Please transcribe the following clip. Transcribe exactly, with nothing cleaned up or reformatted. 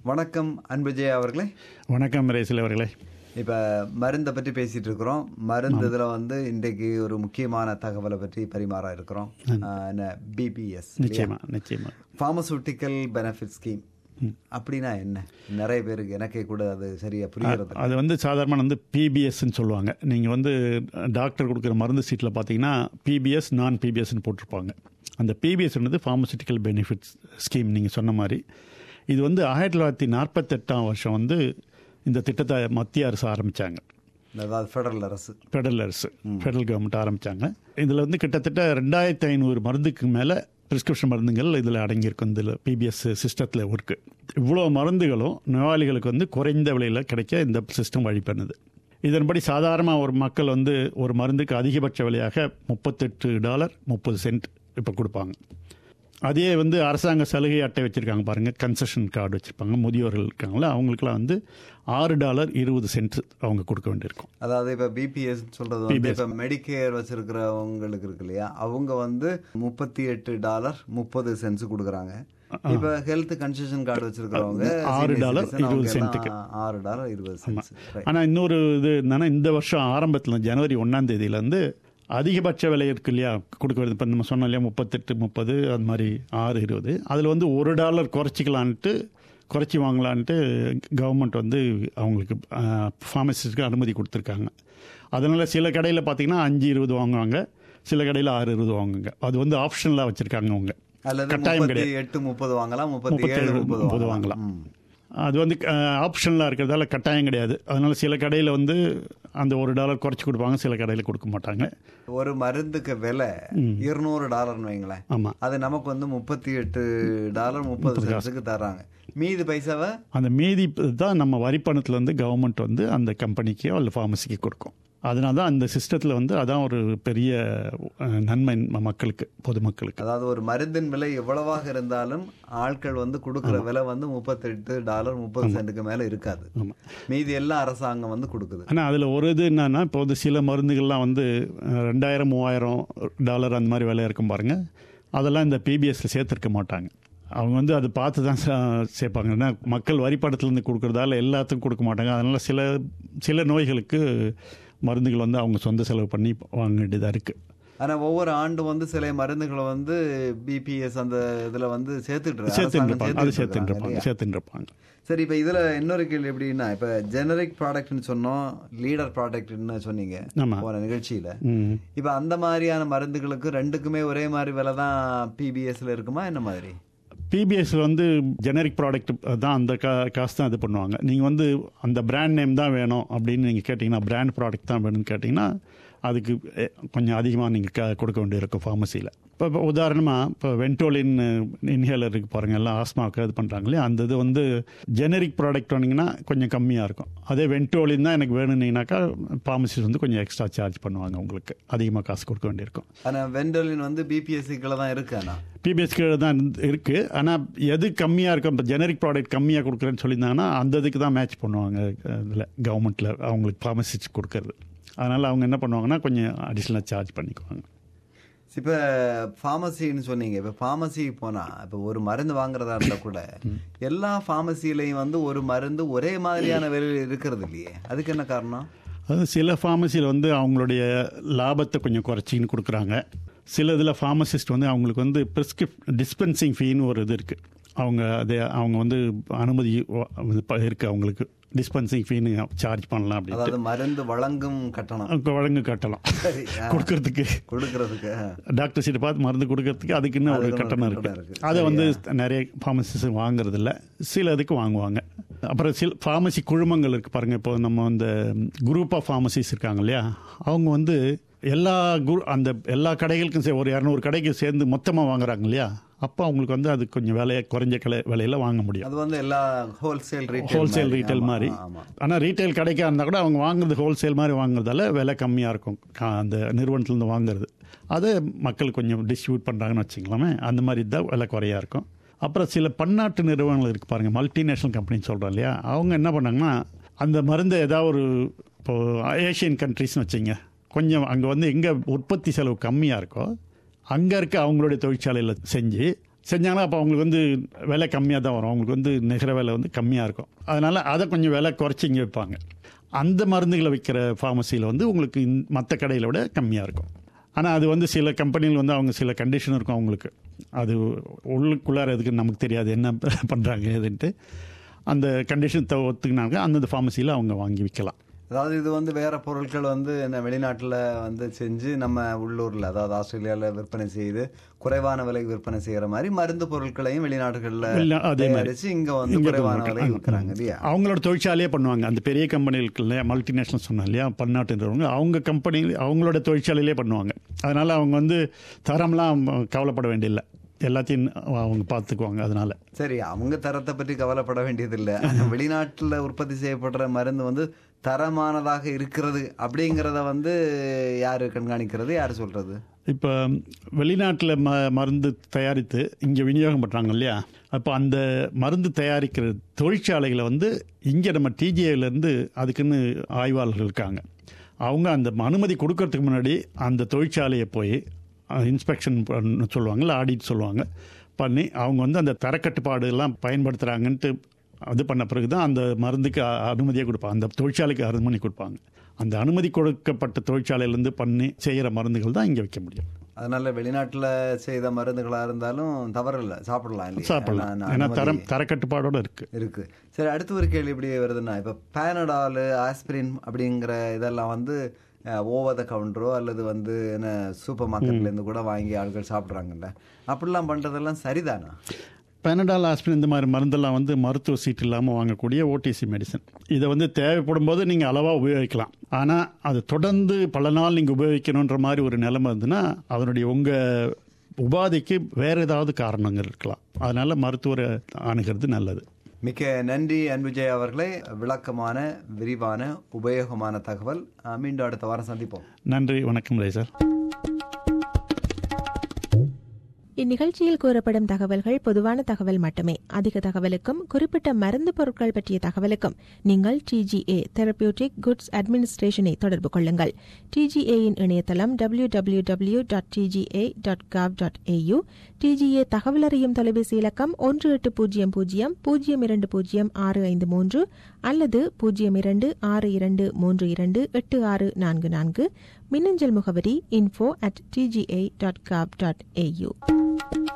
வணக்கம் அன்புஜெயா அவர்களே. வணக்கம் ரேசில் அவர்களே. இப்போ மருந்தை பற்றி பேசிகிட்டு இருக்கிறோம். மருந்து இதில் வந்து இன்றைக்கு ஒரு முக்கியமான தகவலை பற்றி பரிமாற இருக்கிறோம். என்ன பிபிஎஸ், நிச்சயமா நிச்சயமா ஃபார்மசூட்டிக்கல் பெனிஃபிட் ஸ்கீம் அப்படின்னா என்ன? நிறைய பேருக்கு எனக்கே கூட அது சரியாக புரிகிறது. அது வந்து சாதாரணமாக வந்து பிபிஎஸ்ன்னு சொல்லுவாங்க. நீங்கள் வந்து டாக்டர் கொடுக்குற மருந்து சீட்டில் பார்த்தீங்கன்னா பிபிஎஸ் நான் பிபிஎஸ்ன்னு போட்டிருப்பாங்க. அந்த பிபிஎஸ்ன்றது ஃபார்மசூட்டிக்கல் பெனிஃபிட்ஸ் ஸ்கீம். நீங்கள் சொன்ன மாதிரி இது வந்து ஆயிரத்தி தொள்ளாயிரத்தி நாற்பத்தெட்டாம் வருஷம் வந்து இந்த திட்டத்தை மத்திய அரசு ஆரம்பித்தாங்க. அதாவது ஃபெடரல் அரசு ஃபெடரல் அரசு ஃபெடரல் கவர்மெண்ட் ஆரம்பித்தாங்க. இதில் வந்து கிட்டத்தட்ட ரெண்டாயிரத்தி ஐநூறு மருந்துக்கு மேலே ப்ரிஸ்கிரிப்ஷன் மருந்துகள் இதில் அடங்கியிருக்கும். இதில் பிபிஎஸ் சிஸ்டத்தில் இருக்குது. இவ்வளோ மருந்துகளும் நோயாளிகளுக்கு வந்து குறைந்த விலையில் கிடைக்க இந்த சிஸ்டம் வழி பண்ணுது. இதன்படி சாதாரணமாக ஒரு மக்கள் வந்து ஒரு மருந்துக்கு அதிகபட்ச விலையாக முப்பத்தெட்டு டாலர் முப்பது சென்ட் இப்போ கொடுப்பாங்க. அதே வந்து அரசாங்க சலுகை அட்டை வச்சுருக்காங்க பாருங்கள், கன்செஷன் கார்டு வச்சுருப்பாங்க, முதியோர்கள் இருக்காங்களா, அவங்களுக்குலாம் வந்து ஆறு டாலர் இருபது சென்ட் அவங்க கொடுக்க வேண்டியிருக்கும். அதாவது இப்போ பிபிஎஸ் சொல்கிறது வந்து இப்போ மெடிக்கேர் வச்சுருக்கிறவங்களுக்கு இருக்கு இல்லையா, அவங்க வந்து முப்பத்தி எட்டு டாலர் முப்பது சென்ட்ஸ் கொடுக்குறாங்க. இப்போ ஹெல்த் கன்செஷன் கார்டு வச்சிருக்கிறவங்க ஆறு டாலர் இருபது சென்ட்டுக்கு ஆறு டாலர் இருபது சென்ட். ஆனால் இன்னொரு இது என்னன்னா, இந்த வருஷம் ஆரம்பத்தில் ஜனவரி ஒன்றாம் தேதியிலேருந்து அதிகபட்ச விலை இருக்கு இல்லையா கொடுக்க வருது. இப்போ நம்ம சொன்னோம் இல்லையா, முப்பத்தெட்டு முப்பது அது மாதிரி ஆறு இருபது, அதில் வந்து ஒரு டாலர் குறைச்சிக்கலான்ட்டு குறைச்சி வாங்கலான்ட்டு கவர்மெண்ட் வந்து அவங்களுக்கு ஃபார்மசிஸ்ட்டுக்கு அனுமதி கொடுத்துருக்காங்க. அதனால் சில கடையில் பார்த்தீங்கன்னா அஞ்சு இருபது வாங்குவாங்க, சில கடையில் ஆறு இருபது வாங்குங்க. அது வந்து ஆப்ஷனலாக வச்சுருக்காங்க. அவங்க கட்டாயம் கிடையாது. எட்டு முப்பது வாங்கலாம், முப்பத்தி ஏழு முப்பது வாங்கலாம். அது வந்து ஆப்ஷனலாக இருக்கிறதால கட்டாயம் கிடையாது. அதனால சில கடையில் வந்து அந்த ஒரு டாலர் குறைச்சி கொடுப்பாங்க, சில கடையில் கொடுக்க மாட்டாங்க. ஒரு மருந்துக்கு விலை இருநூறு டாலர்னு வைங்களேன். ஆமாம், அது நமக்கு வந்து முப்பத்தி எட்டு டாலர் முப்பது சென்ட்ஸுக்கு தர்றாங்க. மீதி பைசாவை அந்த மீதி தான் நம்ம வரிப்பணத்தில் வந்து கவர்மெண்ட் வந்து அந்த கம்பெனிக்கோ அல்ல ஃபார்மசிக்கு கொடுக்கும். அதனால தான் அந்த சிஸ்டத்தில் வந்து அதான் ஒரு பெரிய நன்மை மக்களுக்கு, பொதுமக்களுக்கு. அதாவது ஒரு மருந்தின் விலை எவ்வளவாக இருந்தாலும் ஆட்கள் வந்து கொடுக்குற விலை வந்து முப்பத்தெட்டு டாலர் முப்பது சென்ட்டுக்கு மேலே இருக்காது. மீதி எல்லாம் அரசாங்கம் வந்து கொடுக்குது. ஆனால் அதில் ஒரு இது என்னன்னா, இப்போ வந்து சில மருந்துகள்லாம் வந்து ரெண்டாயிரம் மூவாயிரம் டாலர் அந்த மாதிரி விலை இருக்கும் பாருங்கள். அதெல்லாம் இந்த பிபிஎஸ்ல சேர்த்துருக்க மாட்டாங்க. அவங்க வந்து அதை பார்த்து தான் சேர்ப்பாங்க. ஏன்னா மக்கள் வரிப்படத்துலேருந்து கொடுக்குறதால எல்லாத்துக்கும் கொடுக்க மாட்டாங்க. அதனால் சில சில நோய்களுக்கு மருந்துகள் வந்து அவங்க சொந்த செலவு பண்ணி வாங்க வேண்டியதாக இருக்குது. ஆனால் ஒவ்வொரு ஆண்டு வந்து சில மருந்துகளை வந்து பிபிஎஸ் அந்த இதில் வந்து சேர்த்துட்டு சேர்த்துருப்பாங்க அது சேர்த்துருப்பாங்க சேர்த்துருப்பாங்க சரி, இப்போ இதில் இன்னொரு கேள்வி எப்படின்னா, இப்போ ஜெனரிக் ப்ராடக்ட்னு சொன்னோம், லீடர் ப்ராடக்ட்னு சொன்னீங்க போன நிகழ்ச்சியில். இப்போ அந்த மாதிரியான மருந்துகளுக்கு ரெண்டுக்குமே ஒரே மாதிரி விலை தான் பிபிஎஸ்ல இருக்குமா என்ன மாதிரி? பிபிஎஸ்ல வந்து ஜெனரிக் ப்ராடக்ட் தான் அந்த கா காசு தான் இது பண்ணுவாங்க. நீங்கள் வந்து அந்த பிராண்ட் நேம் தான் வேணும் அப்படின்னு நீங்கள் கேட்டிங்கன்னா, பிராண்ட் ப்ராடக்ட் தான் வேணும்னு கேட்டிங்கன்னா அதுக்கு கொஞ்சம் அதிகமாக நீங்கள் க கொடுக்க வேண்டியிருக்கும் ஃபார்மசியில். இப்போ இப்போ உதாரணமாக இப்போ வென்டோலின் இன்ஹேலர் இருக்குது பாருங்கள், எல்லாம் ஆஸ்மாவுக்கு இது பண்ணுறாங்களே, அந்த இது வந்து ஜெனரிக் ப்ராடக்ட் வந்தீங்கன்னா கொஞ்சம் கம்மியாக இருக்கும். அதே வென்டோலின் தான் எனக்கு வேணும்னீங்கன்னாக்கா ஃபார்மசிஸ் வந்து கொஞ்சம் எக்ஸ்ட்ரா சார்ஜ் பண்ணுவாங்க, உங்களுக்கு அதிகமாக காசு கொடுக்க வேண்டியிருக்கும். ஆனால் வென்டோலின் வந்து பிபிஎஸ்சிக்குள்ள தான் இருக்குது. ஆனால் பிபிஎஸ் கீழே தான் இருக்குது. ஆனால் எது கம்மியாக இருக்கும், இப்போ ஜெனரிக் ப்ராடக்ட் கம்மியாக கொடுக்குறேன்னு சொல்லியிருந்தாங்கன்னா அந்த இதுக்கு தான் மேட்ச் பண்ணுவாங்க இதில் கவர்மெண்ட்டில் அவங்களுக்கு ஃபார்மசிஸ்ட் கொடுக்கறது. அதனால் அவங்க என்ன பண்ணுவாங்கன்னா கொஞ்சம் அடிஷ்னலாக சார்ஜ் பண்ணிக்குவாங்க. இப்போ ஃபார்மசின்னு சொன்னீங்க. இப்போ ஃபார்மசிக்கு போனால் இப்போ ஒரு மருந்து வாங்குறதா இருந்தால் கூட எல்லா ஃபார்மசிலையும் வந்து ஒரு மருந்து ஒரே மாதிரியான விலையில் இருக்கிறது இல்லையே, அதுக்கு என்ன காரணம்? அது சில ஃபார்மசியில் வந்து அவங்களுடைய லாபத்தை கொஞ்சம் குறைச்சின்னு கொடுக்குறாங்க. சில இதில் ஃபார்மசிஸ்ட் வந்து அவங்களுக்கு வந்து ப்ரிஸ்கிரிப் டிஸ்பென்சிங் ஃபீன்னு ஒரு இது இருக்குது. அவங்க அதே அவங்க வந்து அனுமதி இருக்குது, அவங்களுக்கு டிஸ்பென்சிங் ஃபீனு சார்ஜ் பண்ணலாம் அப்படின்னு. அதாவது மருந்து வழங்கும் கட்டணம் வழங்கு கட்டலாம் கொடுக்கறதுக்கு கொடுக்கறதுக்கு டாக்டர் சீட்டை பார்த்து மருந்து கொடுக்கறதுக்கு அதுக்குன்னு ஒரு கட்டணம் இருக்குது. அதை வந்து நிறைய ஃபார்மசிஸ்ட் வாங்குறது இல்லை, சில இதுக்கு வாங்குவாங்க. அப்புறம் சில ஃபார்மசி குழுமங்கள் இருக்குது பாருங்கள். இப்போ நம்ம அந்த குரூப் ஆஃப் ஃபார்மசிஸ் இருக்காங்க இல்லையா, அவங்க வந்து எல்லா குரு அந்த எல்லா கடைகளுக்கும் சே ஒரு இரநூறு கடைக்கு சேர்ந்து மொத்தமாக வாங்குறாங்க இல்லையா, அப்போ அவங்களுக்கு வந்து அது கொஞ்சம் விலையை குறைஞ்ச கலை விலையில் வாங்க முடியும். அது வந்து எல்லா ஹோல்சேல் ஹோல்சேல் ரீட்டைல் மாதிரி. ஆனால் ரீட்டைல் கடைக்காக இருந்தால் கூட அவங்க வாங்குறது ஹோல்சேல் மாதிரி வாங்குறதால விலை கம்மியாக இருக்கும் அந்த நிறுவனத்துலேருந்து வாங்குறது. அதை மக்கள் கொஞ்சம் டிஸ்ட்ரிபியூட் பண்ணுறாங்கன்னு வச்சுக்கலாமே, அந்த மாதிரி தான் விலை குறையாக இருக்கும். அப்புறம் சில பன்னாட்டு நிறுவனங்கள் இருக்குது பாருங்கள், மல்டிநேஷ்னல் கம்பெனின்னு சொல்கிறோம் இல்லையா, அவங்க என்ன பண்ணாங்கன்னா அந்த மருந்தை ஏதாவது ஒரு இப்போது ஏஷியன் கண்ட்ரிஸ்னு வச்சிங்க, கொஞ்சம் அங்கே வந்து எங்கே உற்பத்தி செலவு கம்மியாக இருக்கோ அங்கே இருக்க அவங்களுடைய தொழிற்சாலையில் செஞ்சு செஞ்சாங்கன்னா அப்போ அவங்களுக்கு வந்து விலை கம்மியாக தான் வரும், அவங்களுக்கு வந்து நிகர விலை வந்து கம்மியாக இருக்கும். அதனால் அதை கொஞ்சம் விலை குறைச்சி இங்கே வைப்பாங்க. அந்த மருந்துகளை விற்கிற ஃபார்மசியில் வந்து உங்களுக்கு மற்ற கடையில் விட கம்மியாக இருக்கும். ஆனால் அது வந்து சில கம்பெனியில் வந்து அவங்க சில கண்டிஷன் இருக்கும் அவங்களுக்கு, அது உள்ளுக்குள்ளார எதுக்குன்னு நமக்கு தெரியாது என்ன பண்ணுறாங்க எதுன்ட்டு. அந்த கண்டிஷன் ஒத்துக்கினாங்க அந்தந்த ஃபார்மசியில் அவங்க வாங்கி விற்கலாம். அதாவது இது வந்து வேற பொருட்கள் வந்து என்ன வெளிநாட்டில் வந்து செஞ்சு நம்ம உள்ளூரில் அதாவது ஆஸ்திரேலியாவில் விற்பனை செய்து குறைவான விலைக்கு விற்பனை செய்கிற மாதிரி மருந்து பொருட்களையும் வெளிநாடுகளில் தயாரித்து இங்கே வந்து குறைவான விலைக்கு விற்கிறாங்க இல்லையா? அவங்களோட தொழிற்சாலையே பண்ணுவாங்க. அந்த பெரிய கம்பெனிகளுக்கு இல்லையா, மல்டிநேஷனல் சொன்னா இல்லையா, பன்னாட்டுன்றவங்க அவங்க கம்பெனி அவங்களோட தொழிற்சாலையிலே பண்ணுவாங்க. அதனால் அவங்க வந்து தரம்லாம் கவலைப்பட வேண்டியதில்லை, எல்லாத்தையும் அவங்க பார்த்துக்குவாங்க. அதனால சரி, அவங்க தரத்தை பற்றி கவலைப்பட வேண்டியதில்லை. வெளிநாட்டில் உற்பத்தி செய்யப்படுற மருந்து வந்து தரமானதாக இருக்கிறது அப்படிங்கிறத வந்து யார் கண்காணிக்கிறது, யார் சொல்கிறது? இப்போ வெளிநாட்டில் ம மருந்து தயாரித்து இங்கே விநியோகம் பண்ணுறாங்க இல்லையா, அப்போ அந்த மருந்து தயாரிக்கிற தொழிற்சாலைகளை வந்து இங்கே நம்ம டிஜிஏலேருந்து அதுக்குன்னு ஆய்வாளர்கள் இருக்காங்க. அவங்க அந்த அனுமதி கொடுக்கறதுக்கு முன்னாடி அந்த தொழிற்சாலையை போய் இன்ஸ்பெக்ஷன் பண்ண சொல்லுவாங்கள்ல, ஆடிட் சொல்லுவாங்க, பண்ணி அவங்க வந்து அந்த தரக்கட்டுப்பாடு எல்லாம் பயன்படுத்துகிறாங்கன்ட்டு அது பண்ண பிறகு தான் அந்த மருந்துக்கு அனுமதியை கொடுப்பாங்க, அந்த தொழிற்சாலைக்கு அனுமதி கொடுப்பாங்க. அந்த அனுமதி கொடுக்கப்பட்ட தொழிற்சாலையிலேருந்து பண்ணி செய்கிற மருந்துகள் தான் இங்கே வைக்க முடியும். அதனால வெளிநாட்டில் செய்த மருந்துகளாக இருந்தாலும் தவறில்லை, சாப்பிடலாம் இல்லையா? சாப்பிடலாம், ஏன்னா தரம் தரக்கட்டுப்பாடோடு இருக்குது இருக்குது. சரி, அடுத்த ஒரு கேள்வி எப்படி வருதுன்னா, இப்போ பேனடால், ஆஸ்பிரின் அப்படிங்கிற இதெல்லாம் வந்து ஓவர் த கவுண்டரோ அல்லது வந்து என்ன சூப்பர் மார்க்கெட்லேருந்து கூட வாங்கி ஆட்கள் சாப்பிட்றாங்கல்ல, அப்படிலாம் பண்ணுறதெல்லாம் சரிதானா? பேனடால், ஆஸ்பிரின் இந்த மாதிரி மருந்தெல்லாம் வந்து மருத்துவ சீட்டு இல்லாமல் வாங்கக்கூடிய ஓடிசி மெடிசன். இதை வந்து தேவைப்படும் போது நீங்கள் அளவாக உபயோகிக்கலாம். ஆனால் அது தொடர்ந்து பல நாள் நீங்கள் உபயோகிக்கணுன்ற மாதிரி ஒரு நிலைமை இருந்துன்னா அதனுடைய உங்கள் உபாதைக்கு வேறு ஏதாவது காரணங்கள் இருக்கலாம். அதனால் மருத்துவரை அணுகிறது நல்லது. மிக்க நன்றி அன்புஜெய் அவர்களே, விளக்கமான விரிவான உபயோகமான தகவல். மீண்டும் அடுத்த வாரம் சந்திப்போம். நன்றி, வணக்கம் ரேசர். இந்நிகழ்ச்சியில் கூறப்படும் தகவல்கள் பொதுவான தகவல் மட்டுமே. அதிக தகவலுக்கும் குறிப்பிட்ட மருந்து பொருட்கள் பற்றிய தகவலுக்கும் நீங்கள் டிஜிஏ தெரபியூட்டிக் குட்ஸ் அட்மினிஸ்ட்ரேஷனை தொடர்பு கொள்ளுங்கள். டிஜிஏயின் இணையதளம் W W W dot DGA dot gov dot AU. DGA தகவல் அறியும் தொலைபேசி இலக்கம் ஒன்று எட்டு பூஜ்ஜியம் பூஜ்ஜியம் பூஜ்ஜியம் இரண்டு பூஜ்ஜியம் ஆறு ஐந்து மூன்று அல்லது பூஜ்ஜியம் இரண்டு ஆறு இரண்டு மூன்று இரண்டு எட்டு ஆறு நான்கு நான்கு. மின்னஞ்சல் முகவரி info at DGA dot gov dot AU.